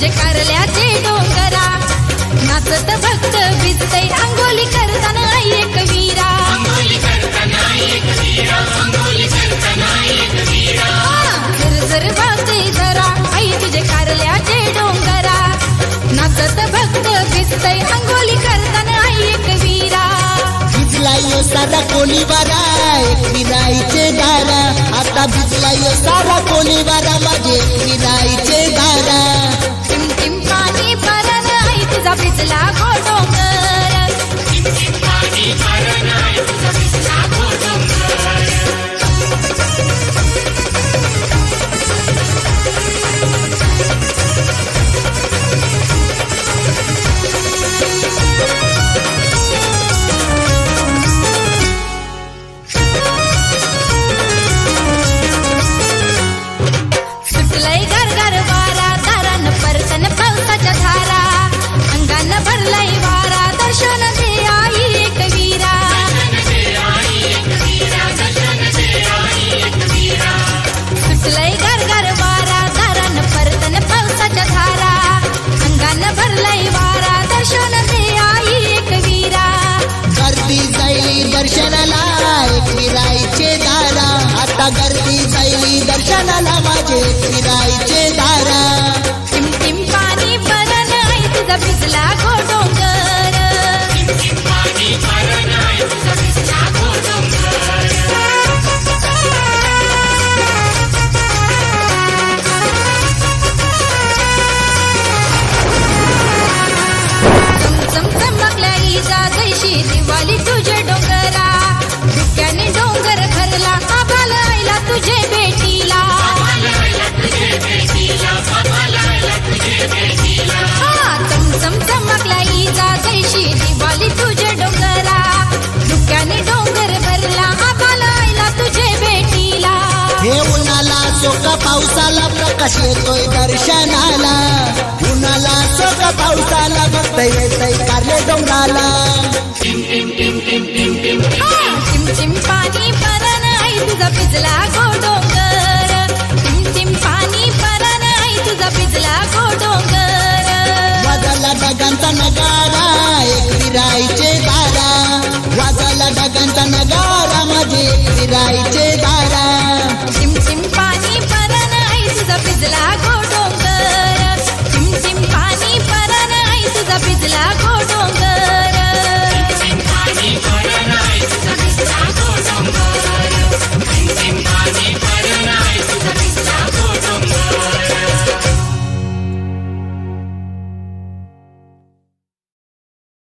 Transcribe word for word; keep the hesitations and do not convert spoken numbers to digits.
तुझे कारल्याचे डोंगरा नाचत भक्त भिजतय अंगोली करताना आई एक वीरा झरझर वाजते जरा आई तुझे कारल्याचे डोंगरा नाचत भक्त भिजतय अंगोली करताना आई एक वीरा भिजला यो सारा कोलीवारा एक विराईचे दारा आता भिजला यो सारा कोलीवारा माझे विराईचे दारा टिम टिम पाणी भरण आई तुझा भिजला गो डोंगर टिम टिम पाणी भरण आई तुझा भिजला गो डोंगर सुटलय गरगर वारा दारान परतन पावसाच्या धारा अंगान भरलय वारा दर्शन दे आई एक वीरा सुटलय गरगर वारा दारान परतन पावसाच्या धारा अंगान भरलय वारा दर्शन दे आई एक वीरा गर्दी जाईली दर्शनाला एक विराईचे दारा आता गर्दी जाईली दर्शनाला माझे विराईचे दारा टिम टिम पाणी भरण आई तुझा भिजला गो डोंगर टिम टिम पाणी भरण आई तुझा भिजला गो डोंगर चमचम चमकल्या इजा जैशी दिवाळी तुझे डोंगरा डुक्याने डोंगर भरला आभाला आईला तुझे भेटीला हा चमचम चमकल्या इजा जैशी दिवाळी तुझे डोंगरा डुक्याने डोंगर भरला आभाला आईला तुझे भेटीला हे उन्हाला सोका पावसाला प्रकाश येतोय दर्शनाला उन्हाला सोका पावसाला भक्त येतय कारले डोंगराला हा टिम टिम पाणी भरण आई तुझा भिजला गो डोंगर टिम टिम पाणी भरण आई तुझा भिजला गो डोंगर बदला ढगांचा नगारा एक विराईचे